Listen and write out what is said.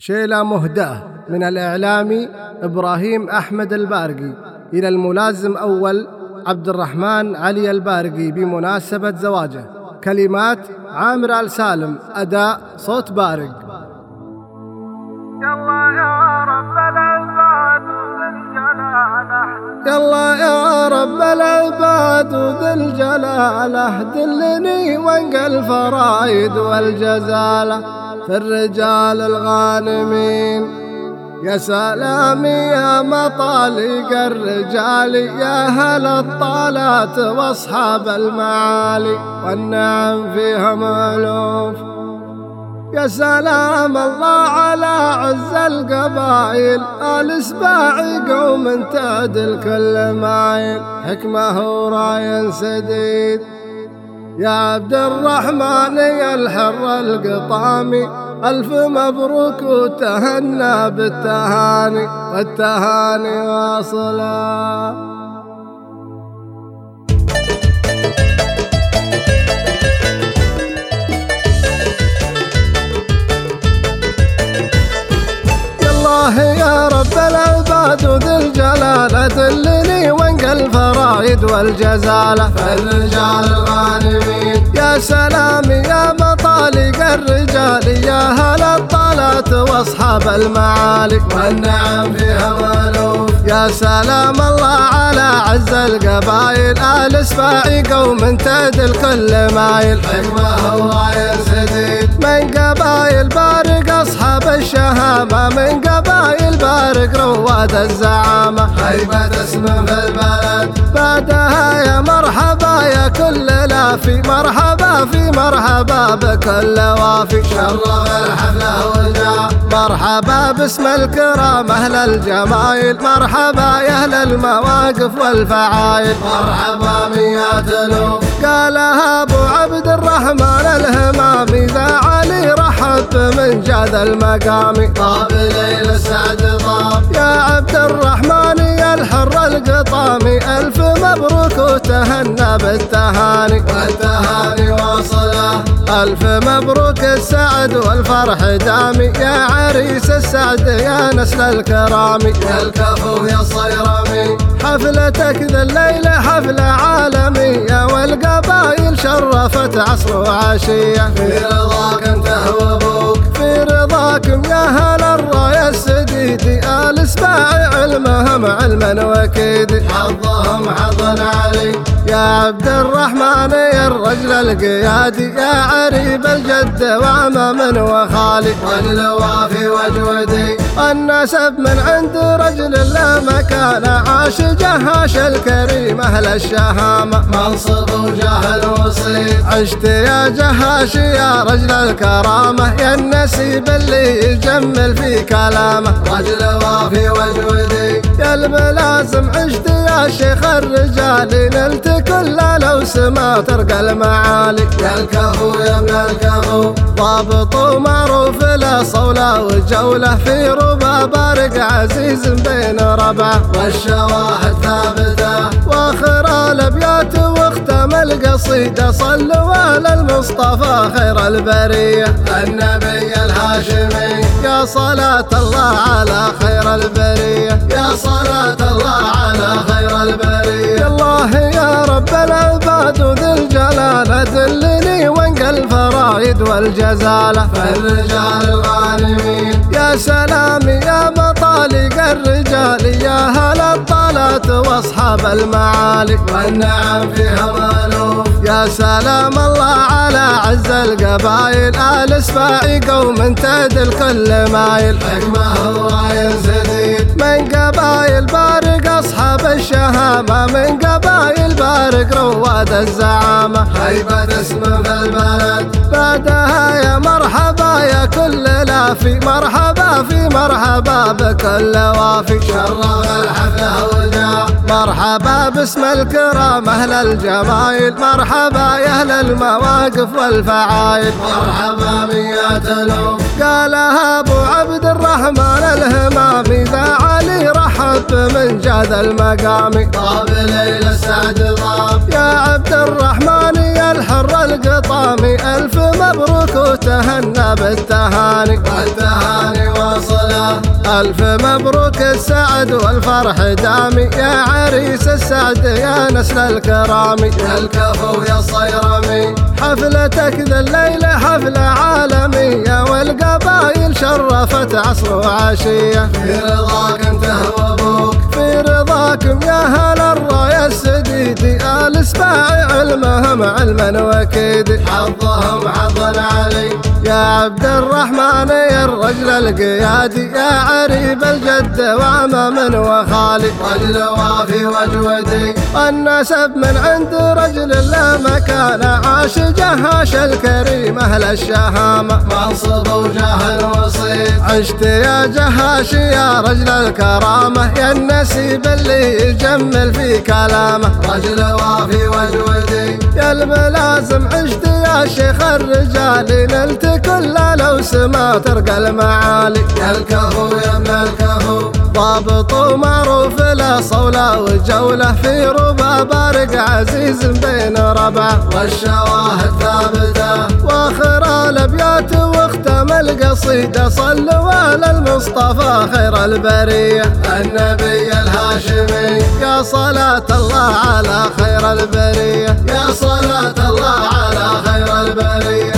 شيلة مهداة من الإعلامي إبراهيم أحمد البارقي إلى الملازم أول عبد الرحمن علي البارقي بمناسبة زواجه. كلمات عامر آل سالم، أداء صوت بارق. يلا يا رب العباد وذي الجلال، يلا يا رب العباد وذي الجلال، دلني وانقى الفرايد والجزالة في الرجال الغانمين. يا سلام يا مطالق الرجال، يا هل الطالات واصحاب المعالي والنعم فيها مألوف. يا سلام الله على عز القبائل، آل سباعي قوم تعدل كل مايل، حكمه وراي سديد. يا عبد الرحمن يا الحر القطامي، ألف مبروك وتهنى بالتهاني، والتهاني واصلة. يا رب العباد وذي الجلال، دلني وانقى الفرايد والجزالة في الرجال الغانمين. يا سلام يا مطالق الرجال، يا هل الطالات واصحاب المعالي والنعم فيها مألوف. يا سلام الله على عز القبائل، آل سباعي قوم تعدل كل مايل، حكمه وراي سديد. من قبائل بارق أصحاب الشهامة، من قبائل بارق رواد الزعامة، هيبة اسم في البلد بعدها. يا مرحبا يا كل لافي، مرحبا في مرحبا بكل وافي، شرف الحفلة وجاء. مرحبا باسم الكرام أهل الجمايل، مرحبا يا أهل المواقف والفعايل، مرحبا ميات ألوف. قالها أبو عبد الرحمن الهمامي، ذا علي رحب من جاد المقامي، طاب ليل السعد طاب. يا عبد الرحمن يا الحر القطامي، ألف مبروك وتهنى بالتهاني، والتهاني واصلة. ألف مبروك السعد والفرح دامي، يا عريس السعد يا نسل الكرامي، يا الكفو يا الصيرمي. حفلتك ذا الليلة حفلة عالمية، والقبائل شرفت عصر وعشية، في رضاك انت وابوك، في رضاكم يا هل الراية السديدي، آل سباعي علمهم علما وكيدي، حظهم حظ علي. يا عبد الرحمن يا الرجل القيادي، يا عريب الجد وعمام وخالي، رجل وافي وجودي. النسب من عند رجل لا مكان، عاش جهاش الكريم أهل الشهامة، منصب وجاه الوصيف. عشت يا جهاش يا رجل الكرامة، يا النسيب اللي يجمل في كلامه، رجل وافي وجودي. يا الملازم عشت يا شيخ الرجال، نلت كل لو سما ترقى المعالي، يا الكفو يا ابن الكفو. ضابط ومعروف له صولة وجولة، في ربا بارق عزيز بين ربعه، والشواهد ثابته. واخر الابيات واختم القصيدة، صلوا على المصطفى خير البرية، النبي الهاشمي. يا صلاة الله على خير البرية، يا صلاة الله على خير البرية. الله يا رب العباد وذي الجلال، دلني وانقى الفرايد والجزالة في الرجال الغانمين. يا سلام يا مطالق الرجال، يا هل الطالات واصحاب المعالي والنعم فيها مألوف. يا سلام الله على عز القبائل، آل سباعي قوم تعدل كل مايل، حكمه وراي سديد. من قبائل بارق أصحاب الشهامة، من قبائل بارق رواد الزعامة، هيبة اسم في البلد بعدها. يا مرحبا يا كل لافي، مرحبا في مرحبا بكل وافي، شرف الحفلة وجاء. مرحبا باسم الكرام أهل الجمايل، مرحبا يا أهل المواقف والفعايل، مرحبا ميات ألوف. قالها أبو عبد الرحمن الهمامي، ذا علي رحب من جاد المقامي، طاب ليل السعد طاب. يا عبد الرحمن يا الحر القطامي، ألف مبروك وتهنى بالتهاني، والتهاني واصلة. ألف مبروك السعد والفرح دامي يا عريس السعد يا نسل الكرامي، يا الكفو يا الصيرمي. حفلتك ذا الليلة حفلة عالمية والقبايل شرفت عصر وعشية، في رضاك انت وابوك في رضاكم يا هل الراية السديدي، آل اسماعي علمهم علما وكيدي، حظهم حظ علي يا عبد الرحمن يا الرجل القيادي، يا عريب الجد وعمام وخالي، رجل وافي وجودي النسب من عند رجل لا مكان، عاش جهاش الكريم أهل الشهامة، منصب وجاه وصيت عشت يا جهاش يا رجل الكرامة، يا النسيب اللي يجمل في كلامه، رجل وافي وجودي يا الملازم عشت يا شيخ الرجال، نلت كل لو سما ترقى المعالي، يا الكفو يا ابن الكفو ضابط ومعروف له صولة وجولة، في ربا بارق عزيز بين ربعه والشواهد ثابته، واخر الابيات واختم القصيده صلوا على المصطفى خير البريه النبي الهاشمي، يا صلاة الله على خير البريه، يا صلاة الله على خير البريه.